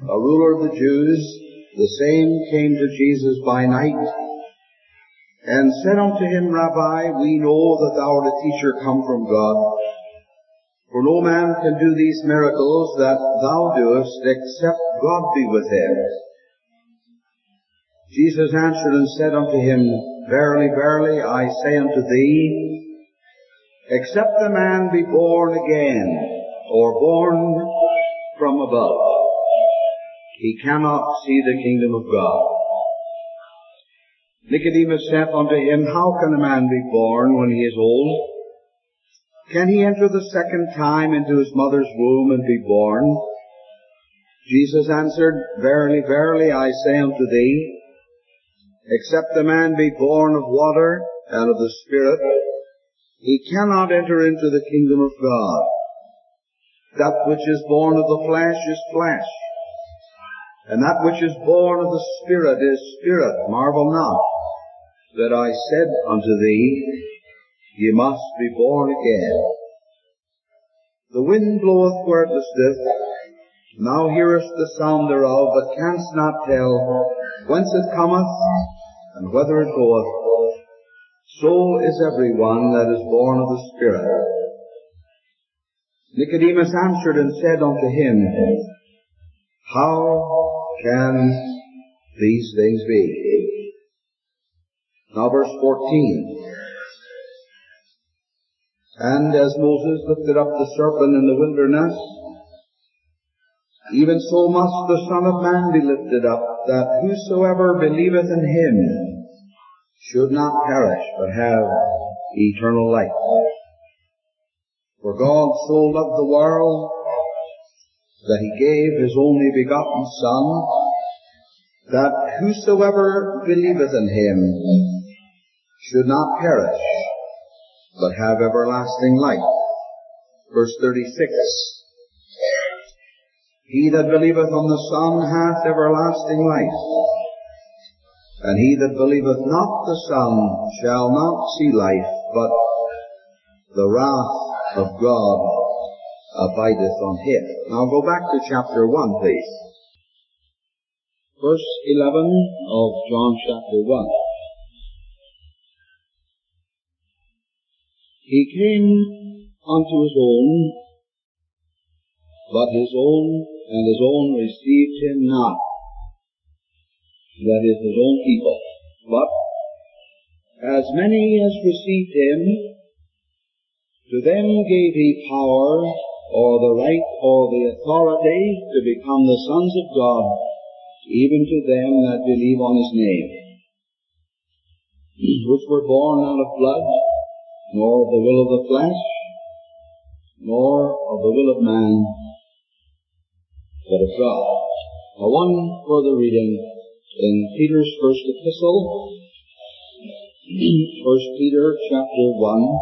a ruler of the Jews, the same came to Jesus by night, and said unto him, Rabbi, we know that thou art a teacher come from God, for no man can do these miracles that thou doest, except God be with him. Jesus answered and said unto him, Verily, verily, I say unto thee, except a man be born again, or born from above, he cannot see the kingdom of God. Nicodemus saith unto him, How can a man be born when he is old? Can he enter the second time into his mother's womb and be born? Jesus answered, Verily, verily, I say unto thee, except a man be born of water and of the Spirit, he cannot enter into the kingdom of God. That which is born of the flesh is flesh, and that which is born of the Spirit is spirit. Marvel not that I said unto thee, Ye must be born again. The wind bloweth where it listeth, and thou hearest the sound thereof, but canst not tell whence it cometh, and whither it goeth. So is every one that is born of the Spirit. Nicodemus answered and said unto him, How can these things be? Now verse 14. And as Moses lifted up the serpent in the wilderness, even so must the Son of Man be lifted up, that whosoever believeth in him should not perish, but have eternal life. For God so loved the world that he gave his only begotten Son, that whosoever believeth in him should not perish, but have everlasting life. Verse 36. He that believeth on the Son hath everlasting life, and he that believeth not the Son shall not see life, but the wrath of God abideth on him. Now go back to chapter 1, please. Verse 11 of John chapter 1. He came unto his own, but his own received him not. That is, his own people. But as many as received him, to them gave he power, or the right, or the authority, to become the sons of God, even to them that believe on his name, which were born not of blood, nor of the will of the flesh, nor of the will of man, but of God. Now one further reading in Peter's first epistle, 1 Peter chapter 1,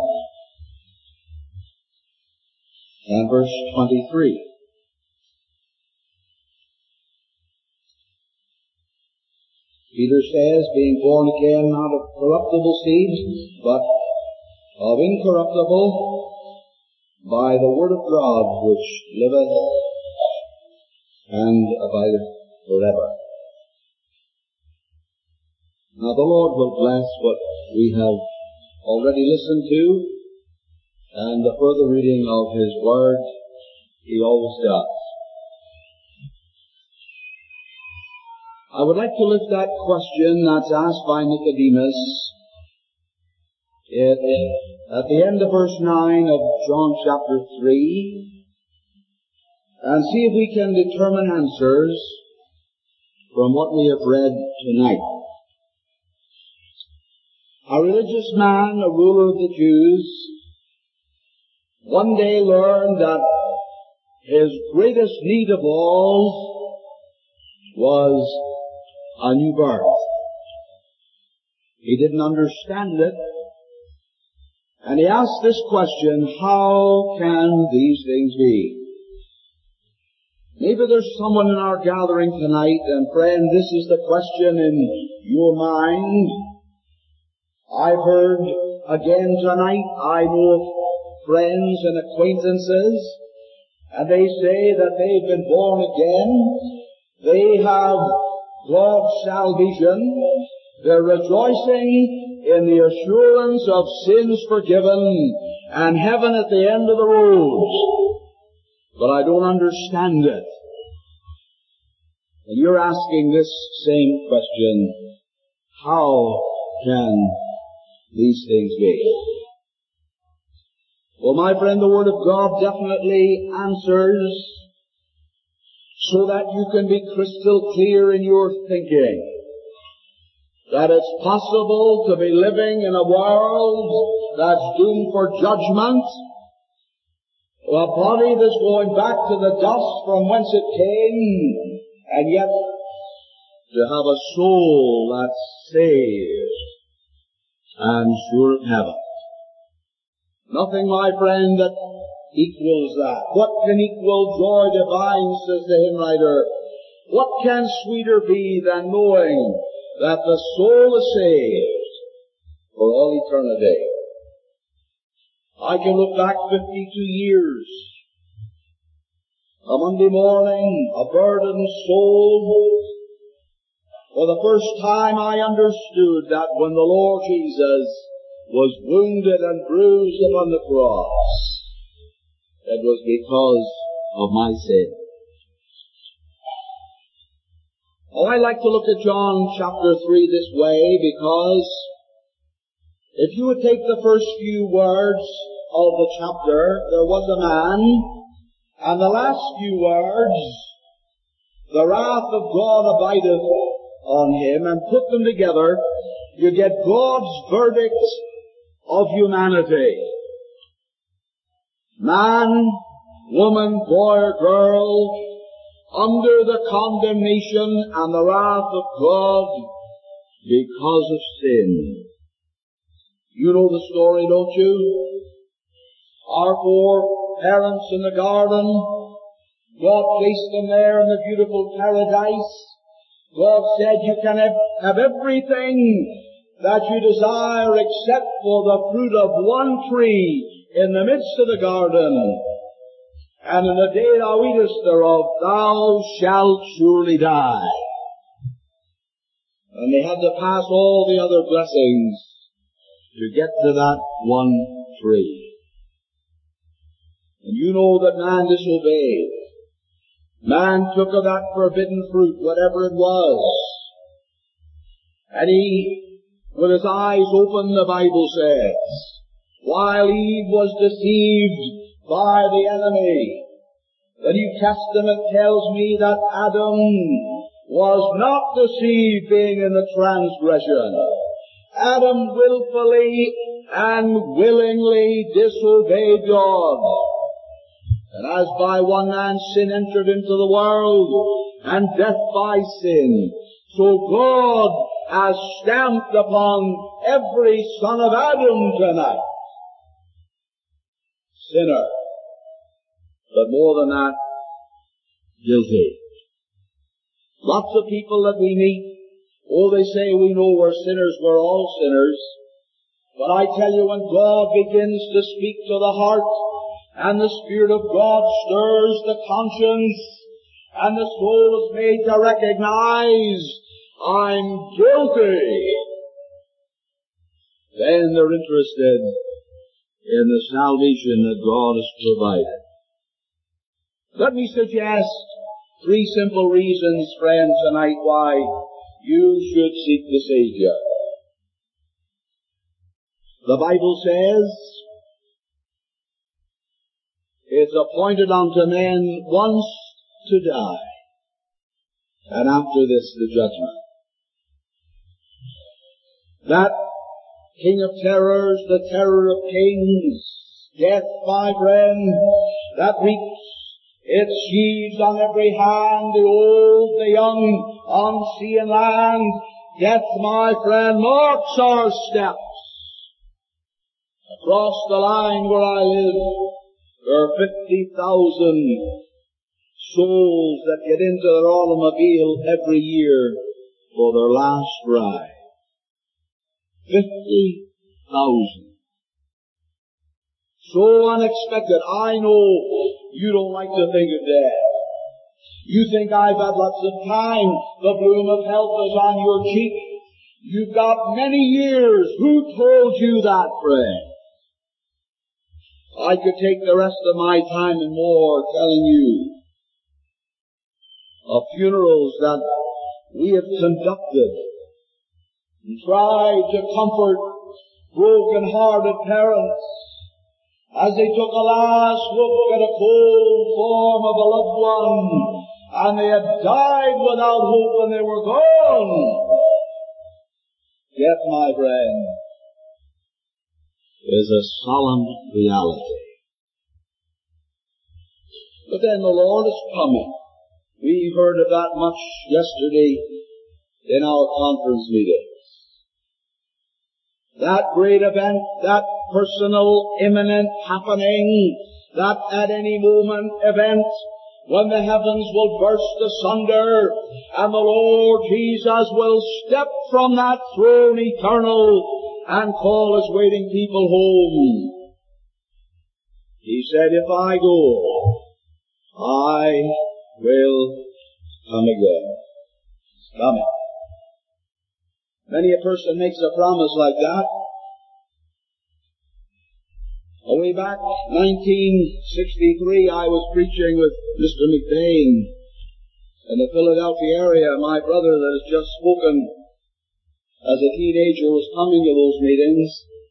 and verse 23. Peter says, being born again not of corruptible seed, but of incorruptible, by the word of God, which liveth and abideth forever. Now the Lord will bless what we have already listened to, and the further reading of his word. He always does. I would like to lift that question that's asked by Nicodemus at the end of verse 9 of John chapter 3, and see if we can determine answers from what we have read tonight. A religious man, a ruler of the Jews, one day learned that his greatest need of all was a new birth. He didn't understand it, and he asked this question, how can these things be? Maybe there's someone in our gathering tonight, and friend, this is the question in your mind. I've heard again tonight, I know of friends and acquaintances, and they say that they've been born again, They have God's salvation. They're rejoicing in the assurance of sins forgiven and heaven at the end of the road. But I don't understand it. And you're asking this same question, how can these things be? Well, my friend, the Word of God definitely answers so that you can be crystal clear in your thinking that it's possible to be living in a world that's doomed for judgment, a body that's going back to the dust from whence it came, and yet to have a soul that's saved and sure of heaven. Nothing, my friend, that equals that. What can equal joy divine, says the hymn writer? What can sweeter be than knowing that the soul is saved for all eternity? I can look back 52 years. A Monday morning, a burdened soul. For the first time I understood that when the Lord Jesus was wounded and bruised upon the cross, it was because of my sin. Oh, I like to look at John chapter 3 this way because if you would take the first few words of the chapter, there was a man, and the last few words, the wrath of God abideth on him, and put them together, you get God's verdict of humanity. Man, woman, boy or girl, under the condemnation and the wrath of God because of sin. You know the story, don't you? Our four parents in the garden, God placed them there in the beautiful paradise. God said you can have everything that you desire except for the fruit of one tree in the midst of the garden. And in the day thou eatest thereof, thou shalt surely die. And they had to pass all the other blessings to get to that one tree. And you know that man disobeyed. Man took of that forbidden fruit, whatever it was. And he, with his eyes open, the Bible says, while Eve was deceived by the enemy, the New Testament tells me that Adam was not deceived being in the transgression. Adam willfully and willingly disobeyed God. And as by one man sin entered into the world, and death by sin, so God has stamped upon every son of Adam tonight, sinner. But more than that, guilty. Lots of people that we meet, they say we know we're sinners, we're all sinners. But I tell you, when God begins to speak to the heart, and the Spirit of God stirs the conscience, and the soul is made to recognize, I'm guilty, then they're interested in the salvation that God has provided. Let me suggest 3 simple reasons, friends, tonight why you should seek the Savior. The Bible says, it's appointed unto men once to die, and after this the judgment. That King of terrors, the terror of kings, death, my friend, that reaps its sheaves on every hand, the old, the young, on sea and land. Death, my friend, marks our steps. Across the line where I live, there are 50,000 souls that get into their automobile every year for their last ride. 50,000. So unexpected. I know you don't like to think of death. You think I've had lots of time. The bloom of health is on your cheek. You've got many years. Who told you that, friend? I could take the rest of my time and more telling you of funerals that we have conducted and tried to comfort broken-hearted parents as they took a last look at a cold form of a loved one, and they had died without hope and they were gone. Death, my friend, is a solemn reality. But then the Lord is coming. We heard of that much yesterday in our conference meetings. That great event, that personal, imminent happening, that at any moment event when the heavens will burst asunder and the Lord Jesus will step from that throne eternal and call His waiting people home. He said, if I go, I will come again. He's coming. Many a person makes a promise like that. Way back 1963, I was preaching with Mr. McBain in the Philadelphia area. My brother that has just spoken as a teenager was coming to those meetings.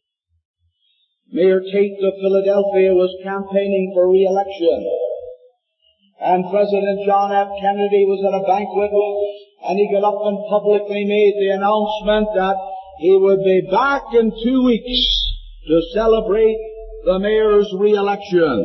Mayor Tate of Philadelphia was campaigning for re-election. And President John F. Kennedy was at a banquet, and he got up and publicly made the announcement that he would be back in 2 weeks to celebrate the mayor's re-election.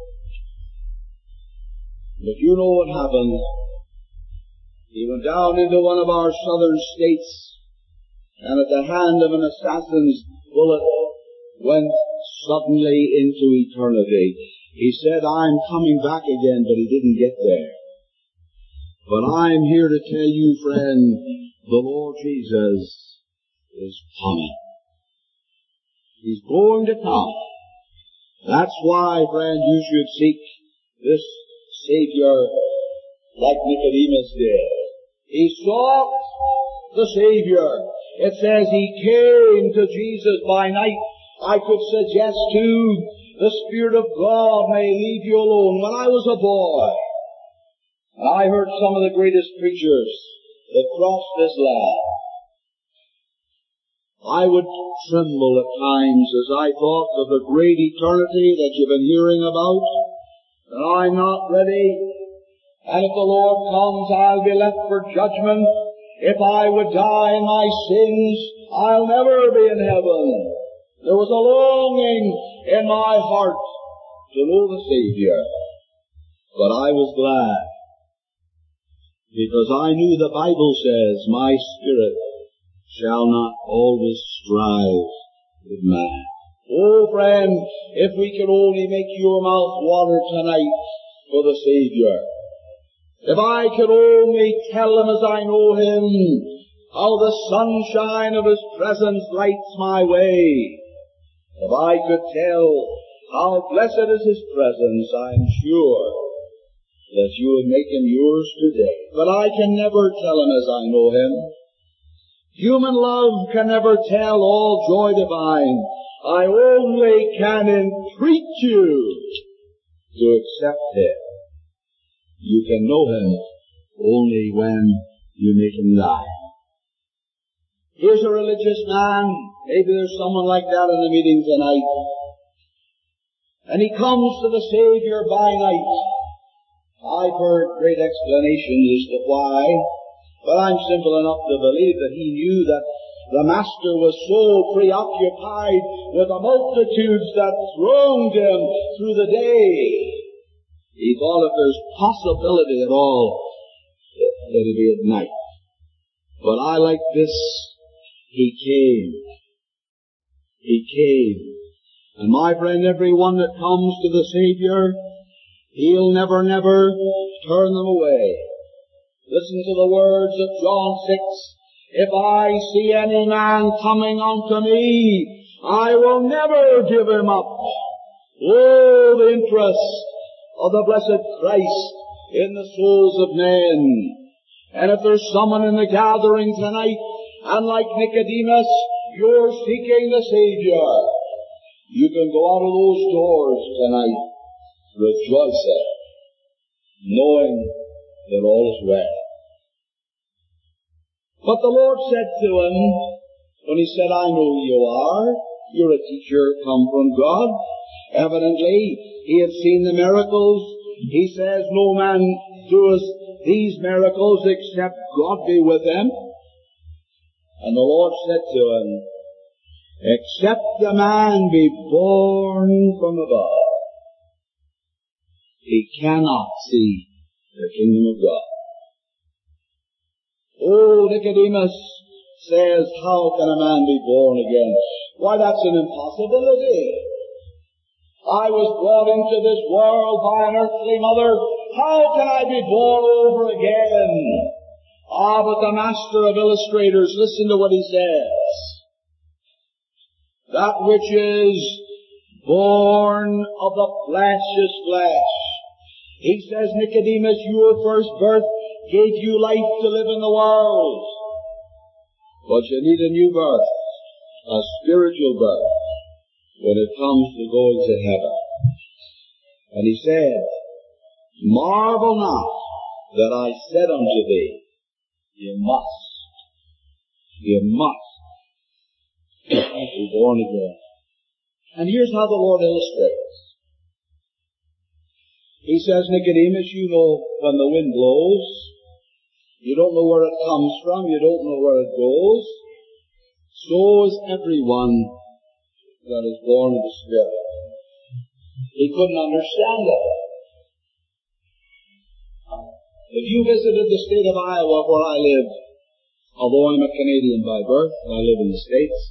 But you know what happened. He went down into one of our southern states, and at the hand of an assassin's bullet went suddenly into eternity. He said, I'm coming back again, but he didn't get there. But I'm here to tell you, friend, the Lord Jesus is coming. He's going to come. That's why, friend, you should seek this Savior like Nicodemus did. He sought the Savior. It says he came to Jesus by night. I could suggest too, the Spirit of God may leave you alone. When I was a boy, I heard some of the greatest preachers that crossed this land. I would tremble at times as I thought of the great eternity that you've been hearing about, and I'm not ready. And if the Lord comes, I'll be left for judgment. If I would die in my sins, I'll never be in heaven. There was a longing in my heart to know the Savior, but I was glad, because I knew the Bible says, my spirit shall not always strive with man. Oh, friend, if we could only make your mouth water tonight for the Savior. If I could only tell Him as I know Him, how the sunshine of His presence lights my way. If I could tell how blessed is His presence, I'm sure that you would make Him yours today. But I can never tell Him as I know Him. Human love can never tell all joy divine. I only can entreat you to accept Him. You can know Him only when you make Him thine. Here's a religious man. Maybe there's someone like that in the meeting tonight. And he comes to the Savior by night. I've heard great explanations as to why, but I'm simple enough to believe that he knew that the Master was so preoccupied with the multitudes that thronged him through the day. He thought if there's possibility at all, it'll be at night. But I like this. He came. He came. And my friend, everyone that comes to the Savior, He'll never, never turn them away. Listen to the words of John 6. If I see any man coming unto me, I will never give him up. Oh, the interest of the blessed Christ in the souls of men. And if there's someone in the gathering tonight, and like Nicodemus, you're seeking the Savior, you can go out of those doors tonight rejoicing, knowing that all is well. But the Lord said to him, when he said, I know who you are, you're a teacher come from God. Evidently, he had seen the miracles. He says, no man doeth these miracles except God be with him. And the Lord said to him, except a man be born from above, he cannot see the kingdom of God. Oh, Nicodemus says, how can a man be born again? Why, that's an impossibility. I was brought into this world by an earthly mother. How can I be born over again? Ah, but the master of illustrators, listen to what he says. That which is born of the flesh is flesh. He says, Nicodemus, your first birth gave you life to live in the world. But you need a new birth, a spiritual birth, when it comes to going to heaven. And he said, marvel not that I said unto thee, you must be born again. And here's how the Lord illustrates. He says, Nicodemus, you know when the wind blows, you don't know where it comes from, you don't know where it goes. So is everyone that is born of the Spirit. He couldn't understand it. If you visited the state of Iowa where I live, although I'm a Canadian by birth, I live in the States,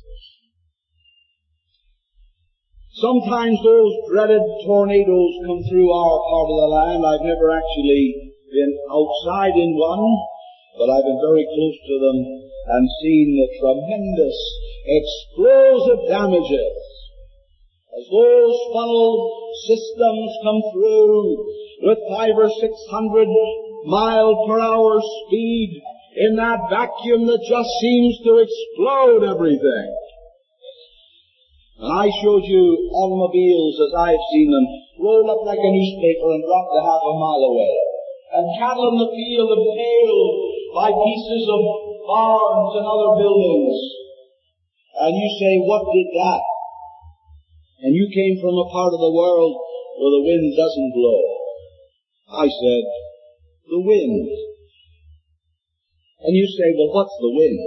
sometimes those dreaded tornadoes come through our part of the land. I've never actually been outside in one, but I've been very close to them and seen the tremendous explosive damages as those funnel systems come through with 500 or 600 mile per hour speed in that vacuum that just seems to explode everything. And I showed you automobiles as I've seen them roll up like a newspaper and drop to half a mile away. And cattle in the field impaled by pieces of barns and other buildings. And you say, what did that? And you came from a part of the world where the wind doesn't blow. I said, the wind. And you say, well, what's the wind?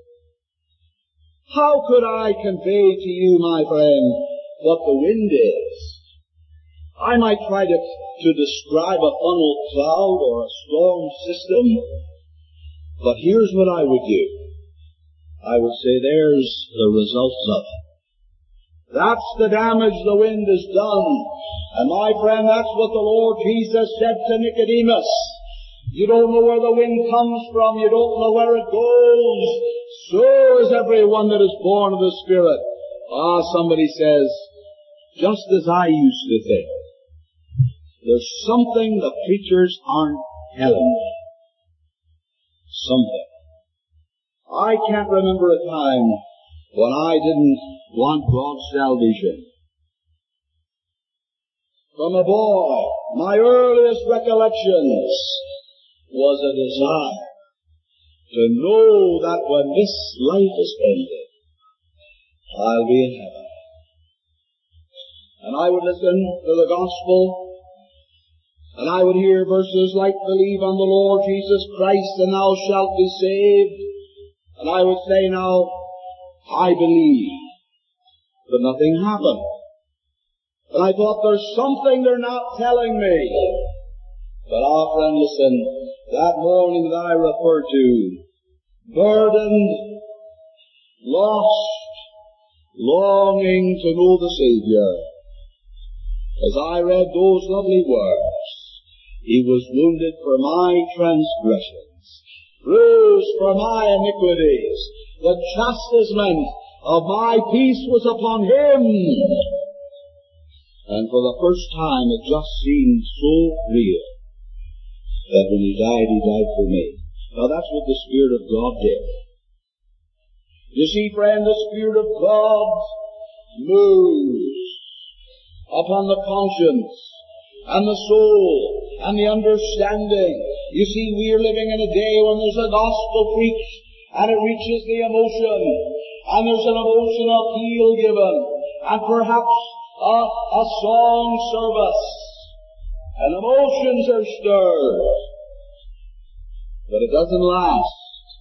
How could I convey to you, my friend, what the wind is? I might try to describe a funnel cloud or a storm system, but here's what I would do. I would say, there's the results of it. That's the damage the wind has done. And my friend, that's what the Lord Jesus said to Nicodemus. You don't know where the wind comes from. You don't know where it goes. So is everyone that is born of the Spirit. Somebody says, just as I used to think. There's something the preachers aren't telling me. Something. I can't remember a time when I didn't want God's salvation. From a boy, my earliest recollections was a desire to know that when this life is ended, I'll be in heaven. And I would listen to the gospel, and I would hear verses like, believe on the Lord Jesus Christ and thou shalt be saved. And I would say, now, I believe. But nothing happened. And I thought, there's something they're not telling me. But friend, listen, that morning that I refer to, burdened, lost, longing to know the Savior, as I read those lovely words, He was wounded for my transgressions, bruised for my iniquities, the chastisement of my peace was upon Him. And for the first time it just seemed so real. that when He died for me. Now that's what the Spirit of God did. You see, friend, the Spirit of God moves upon the conscience and the soul and the understanding. You see, we are living in a day when there's a gospel preached and it reaches the emotion, and there's an emotional appeal given, and perhaps a song service, and emotions are stirred. But it doesn't last.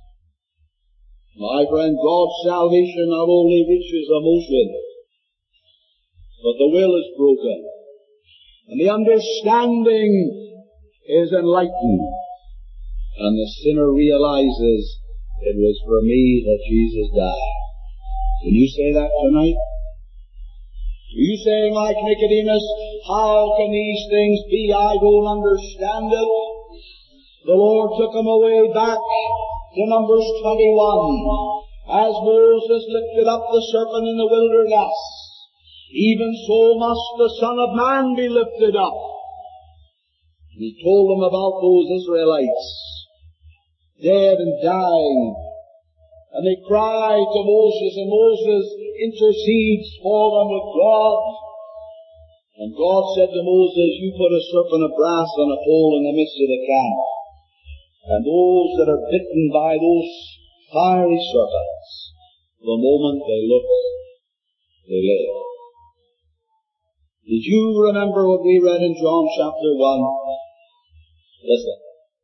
My friend, God's salvation not only reaches emotion, but the will is broken, and the understanding is enlightened, and the sinner realizes it was for me that Jesus died. Can you say that tonight? Are you saying like Nicodemus, how can these things be? I don't understand it. The Lord took him away back to Numbers 21. As Moses lifted up the serpent in the wilderness, even so must the Son of Man be lifted up. He told them about those Israelites, dead and dying, and they cry to Moses, and Moses intercedes for them with God. And God said to Moses, you put a serpent of brass on a pole in the midst of the camp, and those that are bitten by those fiery serpents, the moment they look, they live. Did you remember what we read in John chapter 1? Listen.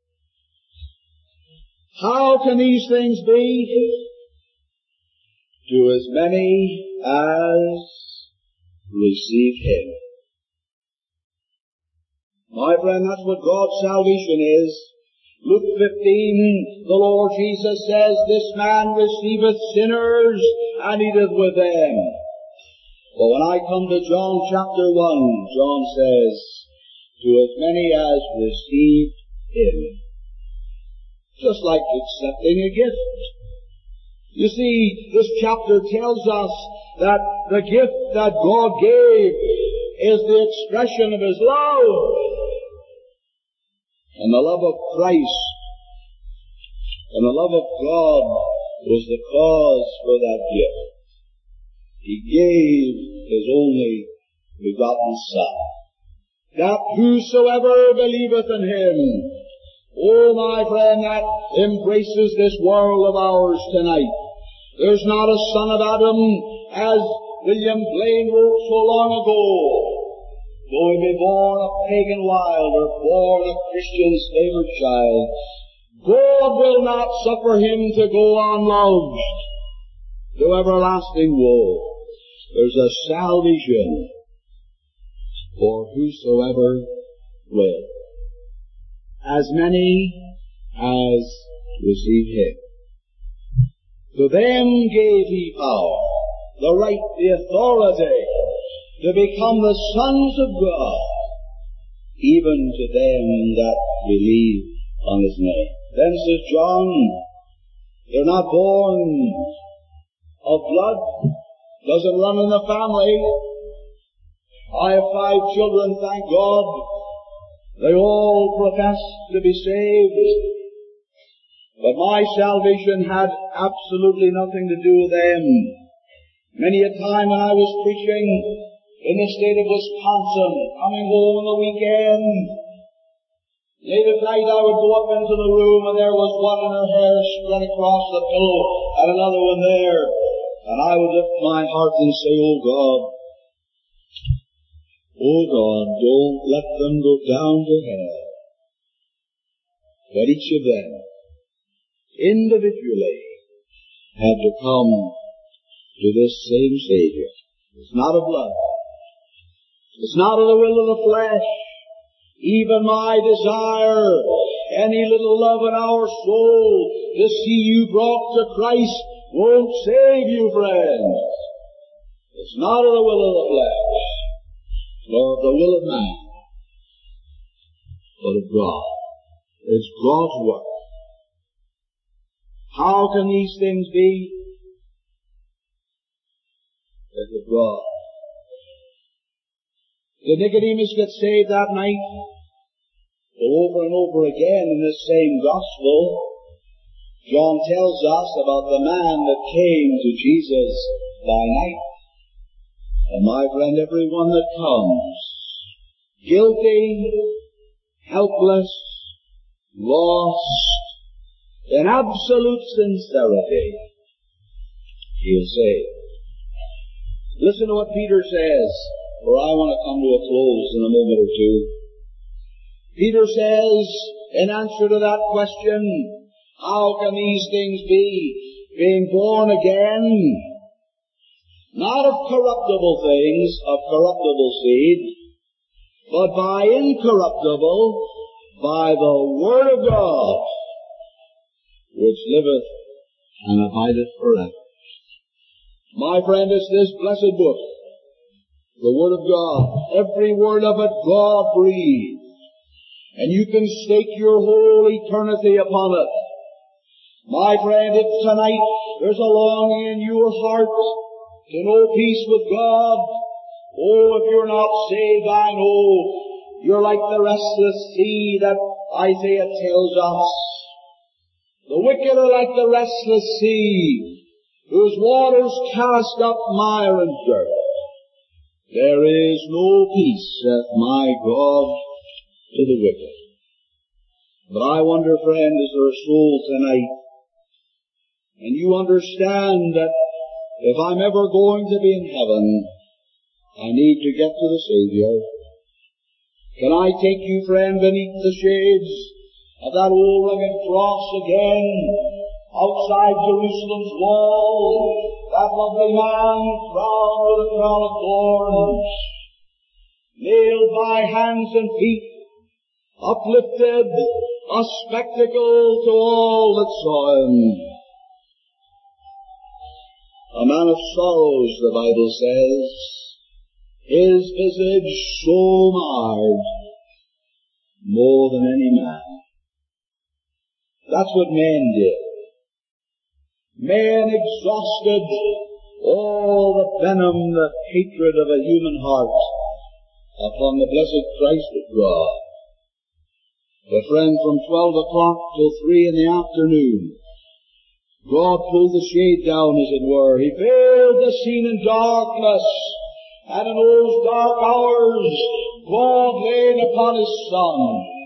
How can these things be? To as many as receive Him. My friend, that's what God's salvation is. Luke 15, the Lord Jesus says, this man receiveth sinners and eateth with them. But when I come to John chapter 1, John says, to as many as receive Him. Just like accepting a gift. You see, this chapter tells us that the gift that God gave is the expression of His love. And the love of Christ and the love of God was the cause for that gift. He gave His only begotten Son, that whosoever believeth in Him, oh my friend, that embraces this world of ours tonight. There's not a son of Adam, as William Blaine wrote so long ago, though he be born a pagan wild or born a Christian's favored child, God will not suffer him to go unloved to everlasting woe. There's a salvation for whosoever will. As many as receive Him. To them gave He power, the right, the authority, to become the sons of God, even to them that believe on His name. Then says John, they're not born of blood, doesn't run in the family. I have 5 children, thank God. They all profess to be saved. But my salvation had absolutely nothing to do with them. Many a time when I was preaching in the state of Wisconsin, coming home on the weekend, late at night I would go up into the room and there was one and her hair spread across the pillow and another one there. And I would lift my heart and say, oh God, don't let them go down to hell. But each of them, individually, had to come to this same Savior. It's not of blood. It's not of the will of the flesh. Even my desire, any little love in our soul to see you brought to Christ won't save you, friends. It's not of the will of the flesh, nor of the will of man, but of God. It's God's work. How can these things be? It's of God. Did Nicodemus get saved that night? Over and over again in this same gospel, John tells us about the man that came to Jesus by night. And my friend, everyone that comes, guilty, helpless, lost, in absolute sincerity, he'll save. Listen to what Peter says, for I want to come to a close in a moment or two. Peter says, in answer to that question, how can these things be? Being born again, not of corruptible things, of corruptible seed, but by incorruptible, by the Word of God, which liveth and abideth forever. My friend, it's this blessed book, the Word of God. Every word of it God breathed. And you can stake your whole eternity upon it. My friend, if tonight there's a longing in your heart to know peace with God, oh, if you're not saved, I know you're like the restless sea that Isaiah tells us. The wicked are like the restless sea, whose waters cast up mire and dirt. There is no peace, saith my God, to the wicked. But I wonder, friend, is there a soul tonight, and you understand that if I'm ever going to be in heaven, I need to get to the Savior. Can I take you, friend, beneath the shades of that old rugged cross again, outside Jerusalem's wall, that lovely man crowned with a crown of thorns, nailed by hands and feet, uplifted, a spectacle to all that saw him. A man of sorrows, the Bible says, his visage so marred, more than any man. That's what men did. Men exhausted all the venom, the hatred of a human heart upon the blessed Christ of God. But friend, from 12 o'clock till 3 in the afternoon, God pulled the shade down, as it were. He veiled the scene in darkness. And in those dark hours, God laid upon His Son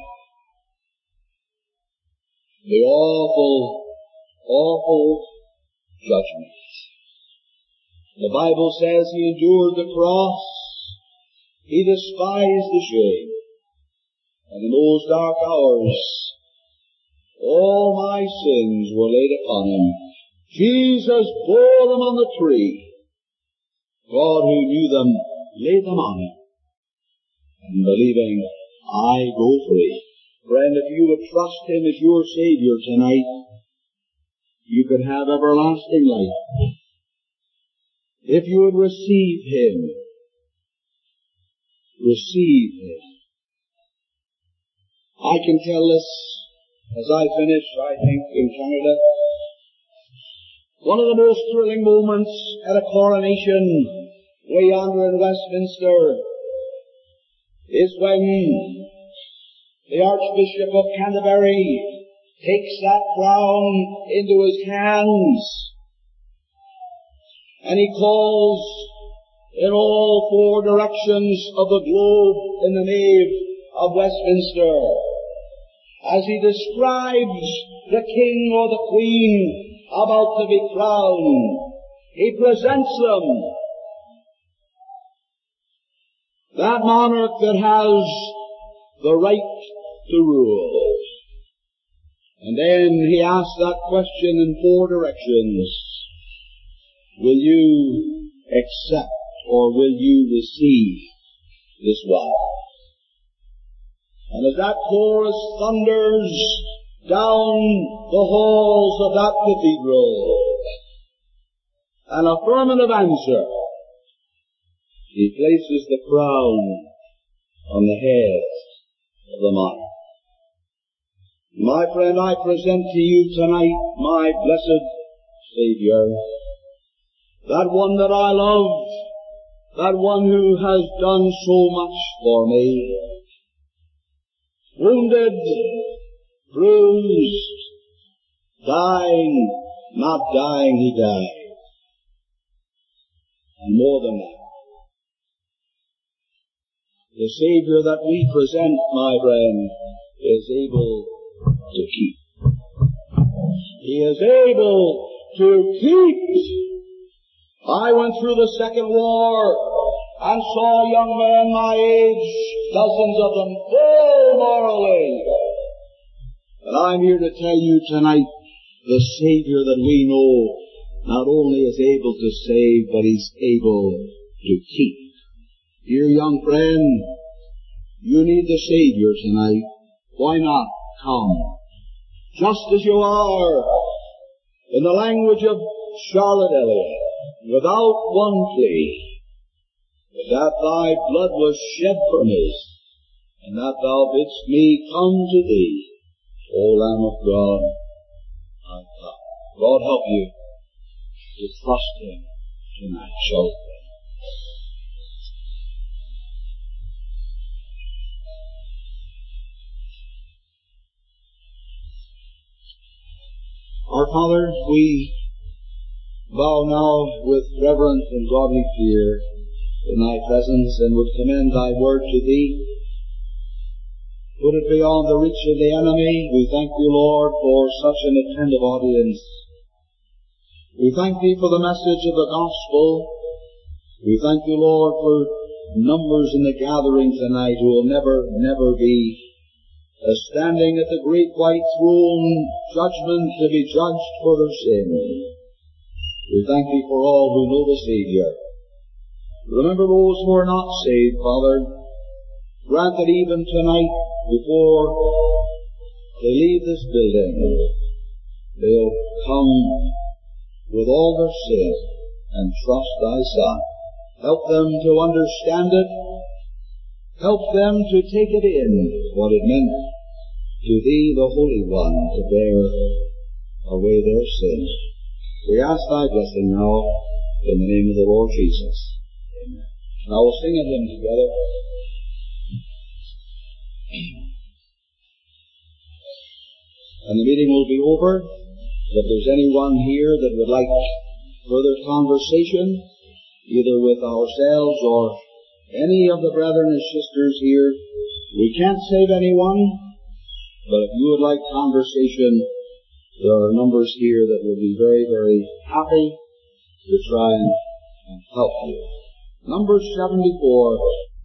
the awful, awful judgment. The Bible says He endured the cross. He despised the shame. And in those dark hours, all my sins were laid upon Him. Jesus bore them on the tree. God, who knew them, laid them on Him. And believing, I go free. Friend, if you would trust Him as your Savior tonight, you could have everlasting life. If you would receive Him, receive Him. I can tell this as I finish, I think, in Canada. One of the most thrilling moments at a coronation way yonder in Westminster is when the Archbishop of Canterbury takes that crown into his hands and he calls in all 4 directions of the globe in the nave of Westminster as he describes the king or the queen about to be crowned. He presents them. That monarch that has the right to rule. And then he asks that question in 4 directions. Will you accept or will you receive this vow? And as that chorus thunders down the halls of that cathedral, an affirmative answer, he places the crown on the head of the monarch. My friend, I present to you tonight my blessed Savior, that one that I love, that one who has done so much for me. wounded, bruised, dying, not dying, he died. And more than that, the Savior that we present, my friend, is able to keep. He is able to keep. I went through the Second War and saw young men my age, dozens of them, full morally. And I'm here to tell you tonight, the Savior that we know not only is able to save, but He's able to keep. Dear young friend, you need the Savior tonight. Why not come? Just as you are, in the language of Charlotte Elliott, without one plea, that thy blood was shed for me, and that thou bidst me come to thee, O Lamb of God, I come. God help you to trust Him tonight, shall we? Our Father, we bow now with reverent and godly fear in Thy presence and would commend Thy word to Thee. Put it beyond the reach of the enemy. We thank Thee, Lord, for such an attentive audience. We thank Thee for the message of the gospel. We thank Thee, Lord, for numbers in the gathering tonight who will never be standing at the great white throne, judgment to be judged for their sin. We thank Thee for all who know the Savior. Remember those who are not saved, Father. Grant that even tonight, before they leave this building, they'll come with all their sin and trust Thy Son. Help them to understand it. Help them to take it in, what it meant to Thee, the Holy One, to bear away their sins. We ask Thy blessing now, in the name of the Lord Jesus. Amen. Now we'll sing a hymn together. And the meeting will be over. If there's anyone here that would like further conversation, either with ourselves or any of the brethren and sisters here, we can't save anyone, but if you would like conversation, there are numbers here that will be very, very happy to try and help you. Number 74.